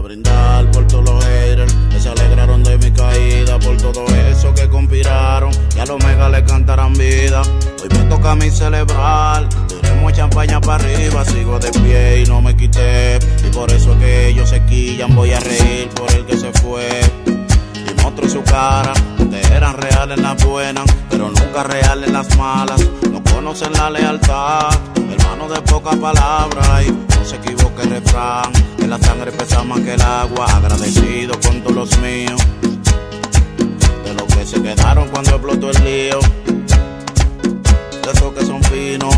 a brindar por todos los haters que se alegraron de mi caída, por todo eso que conspiraron, y a los megas le cantarán vida. Hoy me toca a mí celebrar, tenemos champaña para arriba, sigo de pie y no me quité, y por eso es que ellos se quillan, voy a reír por el que se fue. Y muestro su cara, que eran reales las buenas, pero nunca reales las malas, no conocen la lealtad, hermano de pocas palabras, y no se equivoque el refrán, que la sangre pesa más que el agua, agradecido con todos los míos, de los que se quedaron cuando explotó el lío, de esos que son finos,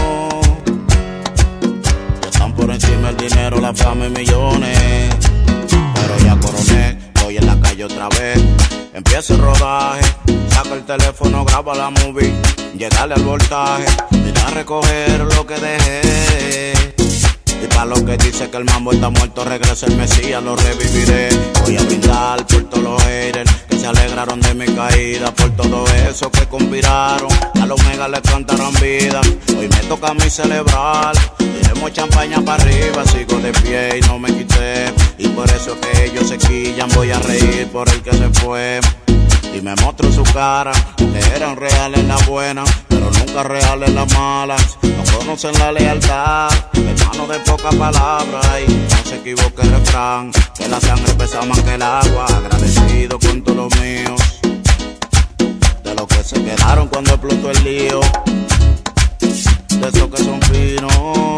que están por encima el dinero, la fama y millones, pero ya coroné, estoy en la calle otra vez, empieza el rodaje, saca el teléfono, graba la movie, llegarle al voltaje, ir a recoger lo que dejé. Y para los que dicen que el mambo está muerto, regresa el Mesías, lo reviviré. Voy a brindar por todos los haters que se alegraron de mi caída, por todo eso que conspiraron, a los megas les cantarán vida. Hoy me toca a mí celebrar, tiremos champaña para arriba, sigo de pie y no me quité, y por eso que ellos se quillan, voy a reír por el que se fue. Y me mostró su cara, que eran reales las buenas, pero nunca reales las malas, no conocen la lealtad, hermano de pocas palabras, y no se equivoque el refrán, que la sangre pesa más que el agua, agradecido con todos los míos, de los que se quedaron cuando explotó el lío, de esos que son finos,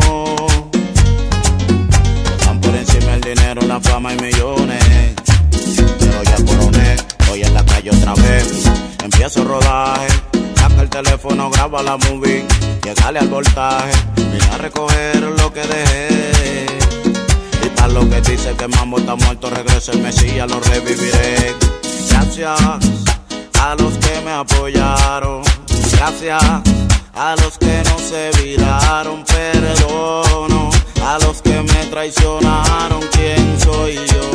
que están por encima el dinero, la fama y millones, pero ya coroné, estoy en la calle otra vez, empiezo el rodaje, saca el teléfono, graba la movie, llegale al voltaje, vine a recoger lo que dejé. Y para los que dicen que mambo está muerto, regresa el Mesías, lo reviviré. Gracias a los que me apoyaron, gracias a los que no se viraron, perdono a los que me traicionaron, ¿quién soy yo?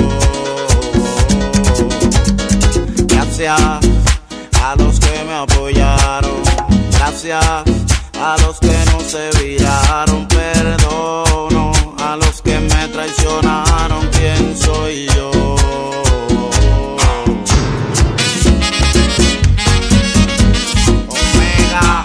Gracias a los que me apoyaron, gracias a los que no se viraron, perdono a los que me traicionaron, ¿quién soy yo? Omega.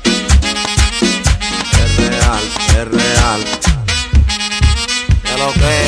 Es real, es real. Es lo que